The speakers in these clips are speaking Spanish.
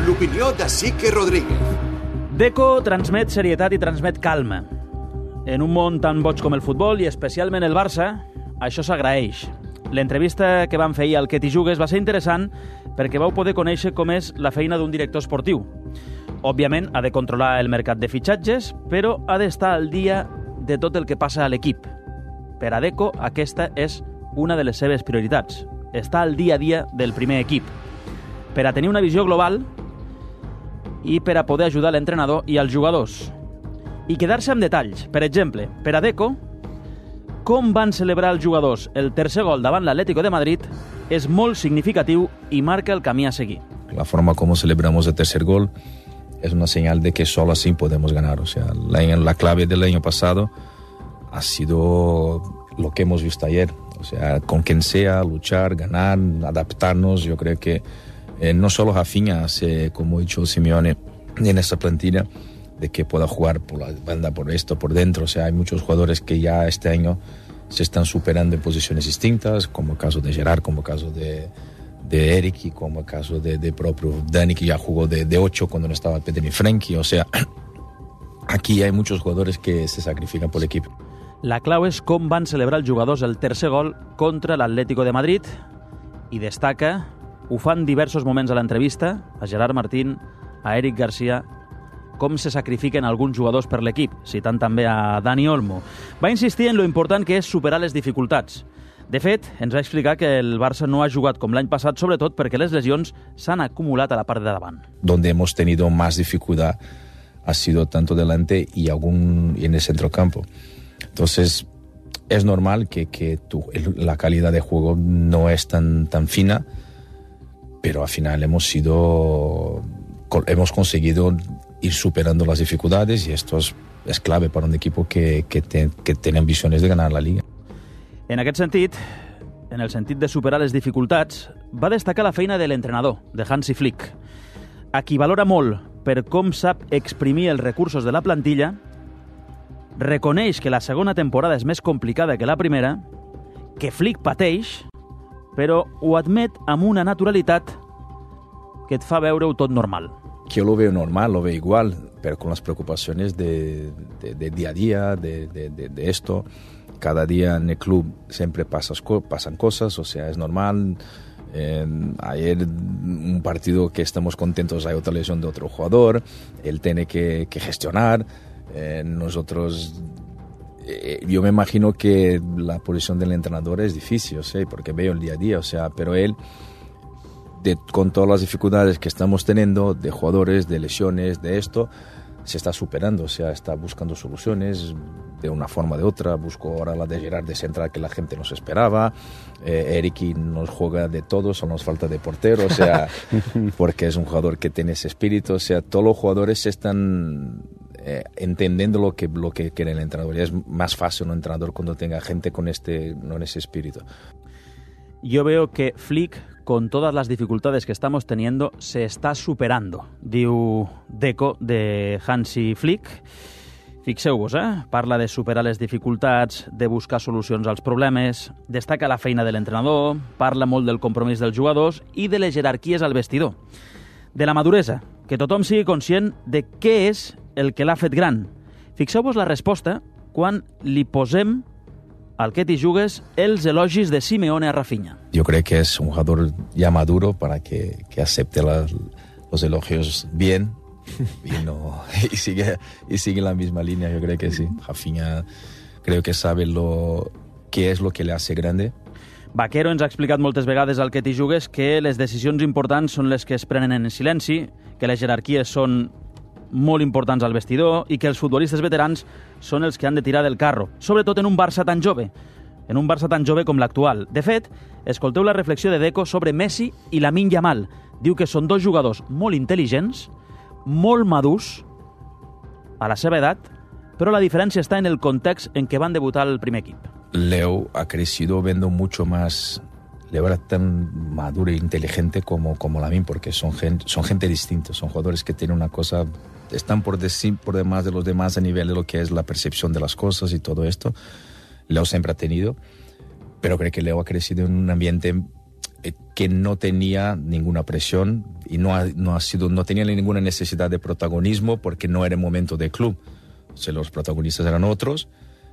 l'opinió de Sique Rodríguez. Deco transmet serietat i transmet calma. En un món tan boig com el futbol, i especialment el Barça, això s'agraeix. L'entrevista que van fer ahir al Que t'hi jugues va ser interessant perquè vau poder conèixer com és la feina d'un director esportiu. Òbviament, ha de controlar el mercat de fitxatges, però ha d'estar al dia de tot el que passa a l'equip. Per a Deco, aquesta és una de les seves prioritats. Estar al dia a dia del primer equip. Per a tenir una visió global i per a poder ajudar l'entrenador i els jugadors. I quedar-se amb detalls. Per exemple, per a Deco, com van celebrar els jugadors el tercer gol davant l'Atlético de Madrid és molt significatiu i marca el camí a seguir. La forma como celebramos el tercer gol es una señal de que solo así podemos ganar. O sea, la clave del año pasado ha sido lo que hemos visto ayer. O sea, con quien sea, luchar, ganar, adaptarnos. Yo creo que no solo Rafinha hace, como ha dicho Simeone, en esta plantilla, de que pueda jugar por la banda, por esto, por dentro. O sea, hay muchos jugadores que ya este año se están superando en posiciones distintas, como el caso de Gerard, como el caso de Eric, y como el caso de propio Dani, que ya jugó de 8 cuando no estaba Pedri ni Frenkie. O sea, aquí hay muchos jugadores que se sacrifican por el equipo. La clau és com van celebrar els jugadors el tercer gol contra l'Atlético de Madrid i destaca, ho fan diversos moments a l'entrevista, a Gerard Martín, a Eric Garcia, com se sacrifiquen alguns jugadors per l'equip, citant també a Dani Olmo. Va insistir en lo important que és superar les dificultats. De fet, ens va explicar que el Barça no ha jugat com l'any passat, sobretot perquè les lesions s'han acumulat a la part de davant. Donde hemos tenido más dificultad ha sido tanto delante y en el centrocampo. Entonces, es normal que la calidad de juego no es tan fina, pero al final hemos conseguido ir superando las dificultades y esto es clave para un equipo que tiene ambiciones de ganar la Liga. En aquest sentit, en el sentit de superar les dificultats, va destacar la feina de l'entrenador, de Hansi Flick, a qui valora molt per com sap exprimir els recursos de la plantilla, reconeix que la segona temporada és més complicada que la primera, que Flick pateix, però ho admet amb una naturalitat que et fa veure-ho tot normal. Yo lo veo normal, lo veo igual, pero con las preocupaciones de día a día, de esto. Cada día en el club siempre pasan cosas, o sea, es normal. Ayer un partido que estamos contentos, hay otra lesión de otro jugador, él tiene que gestionar. Nosotros, yo me imagino que la posición del entrenador es difícil, o sea, porque veo el día a día, o sea, pero él, con todas las dificultades que estamos teniendo, de jugadores, de lesiones, de esto, se está superando, o sea, está buscando soluciones de una forma o de otra. Busco ahora la de Gerard de central que la gente nos esperaba. Eric nos juega de todo, solo nos falta de portero, o sea, porque es un jugador que tiene ese espíritu. O sea, todos los jugadores están entendiendo lo que quiere el entrenador. Y es más fácil un entrenador cuando tenga gente con ese espíritu. Yo veo que Flick, con todas las dificultades que estamos teniendo, se está superando, diu Deco de Hansi Flick. Fixeu-vos, parla de superar les dificultats, de buscar solucions als problemes, destaca la feina de l'entrenador, parla molt del compromís dels jugadors i de les jerarquies al vestidor. De la maduresa, que tothom sigui conscient de què és el que l'ha fet gran. Fixeu-vos la resposta quan li posem al Que t'hi jugues els elogis de Simeone a Rafinha. Yo creo que es un jugador ya maduro para que acepte los elogios bien y sigue la misma línea. Yo creo que sí. Rafinha creo que sabe qué es lo que le hace grande. Vaquero ens ha explicat moltes vegades al Que t'hi jugues que les decisions importants són les que es prenen en silenci, que les jerarquies són molt importants al vestidor i que els futbolistes veterans són els que han de tirar del carro, sobretot en un Barça tan jove, com l'actual. De fet, escolteu la reflexió de Deco sobre Messi i Lamine Yamal. Diu que són dos jugadors molt intel·ligents, molt madurs, a la seva edat, però la diferència està en el context en què van debutar el primer equip. Leo ha crecido viendo mucho más. Leo era tan maduro e inteligente como Lamine, porque son gente distinta, son jugadores que tienen una cosa, están por demás de los demás a nivel de lo que es la percepción de las cosas y todo esto. Leo siempre ha tenido, pero creo que Leo ha crecido en un ambiente que no tenía ninguna presión y no tenía ninguna necesidad de protagonismo porque no era el momento del club. O sea, los protagonistas eran otros.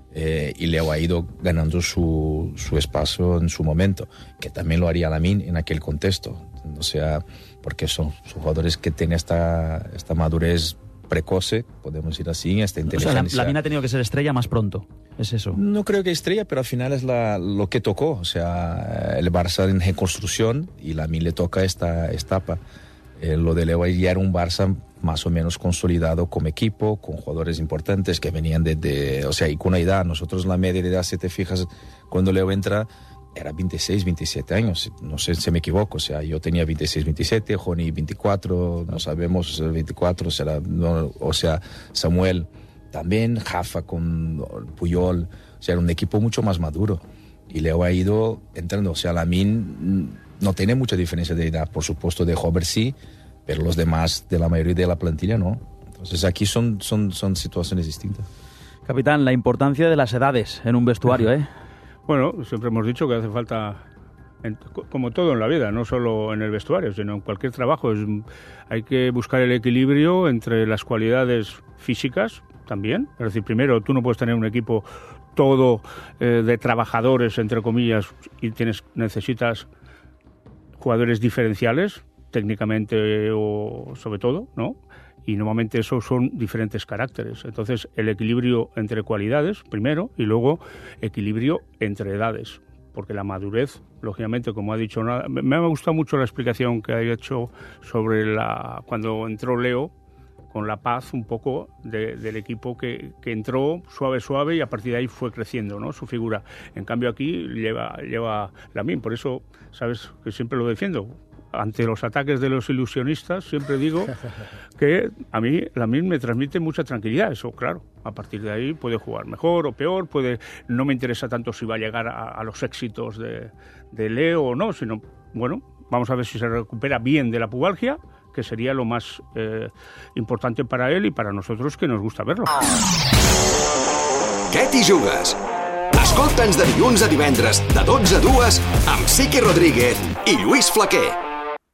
Y Leo ha ido ganando su espacio en su momento, que también lo haría Lamine en aquel contexto, o sea, porque son jugadores que tienen esta madurez precoce, podemos decir así, esta inteligencia. O sea, Lamine ha tenido que ser estrella más pronto, ¿es eso? No creo que estrella, pero al final es lo que tocó, o sea, el Barça en reconstrucción y Lamine le toca esta etapa. Lo de Leo ya era un Barça más o menos consolidado como equipo, con jugadores importantes que venían o sea, y con una edad. Nosotros la media de edad, si te fijas, cuando Leo entra, era 26, 27 años. No sé si me equivoco, o sea, yo tenía 26, 27, Joni 24, no sabemos, 24, o sea, Samuel también, Rafa con Puyol, o sea, era un equipo mucho más maduro. Y Leo ha ido entrando, o sea, Lamine no tiene mucha diferencia de edad, por supuesto, de Hover sí, pero los demás de la mayoría de la plantilla no. Entonces aquí son situaciones distintas. Capitán, la importancia de las edades en un vestuario, ¿eh? Bueno, siempre hemos dicho que hace falta, como todo en la vida, no solo en el vestuario, sino en cualquier trabajo. Hay que buscar el equilibrio entre las cualidades físicas también. Es decir, primero, tú no puedes tener un equipo todo de trabajadores, entre comillas, y necesitas jugadores diferenciales, técnicamente o sobre todo, ¿no? Y normalmente esos son diferentes caracteres. Entonces, el equilibrio entre cualidades, primero, y luego equilibrio entre edades. Porque la madurez, lógicamente, como ha dicho, me ha gustado mucho la explicación que ha hecho sobre cuando entró Leo, con la paz un poco del equipo que entró suave y a partir de ahí fue creciendo, ¿no?, su figura. En cambio aquí lleva Lamine, por eso, sabes que siempre lo defiendo. Ante los ataques de los ilusionistas siempre digo que a mí Lamine me transmite mucha tranquilidad. Eso, claro, a partir de ahí puede jugar mejor o peor, no me interesa tanto si va a llegar a los éxitos de Leo o no, sino, bueno, vamos a ver si se recupera bien de la pubalgia, que sería lo más importante para él y para nosotros, que nos gusta verlo. Què t'hi jugues? Escolta'ns de dilluns a divendres de 12 a 2 amb Sique Rodríguez i Lluís Flaquer.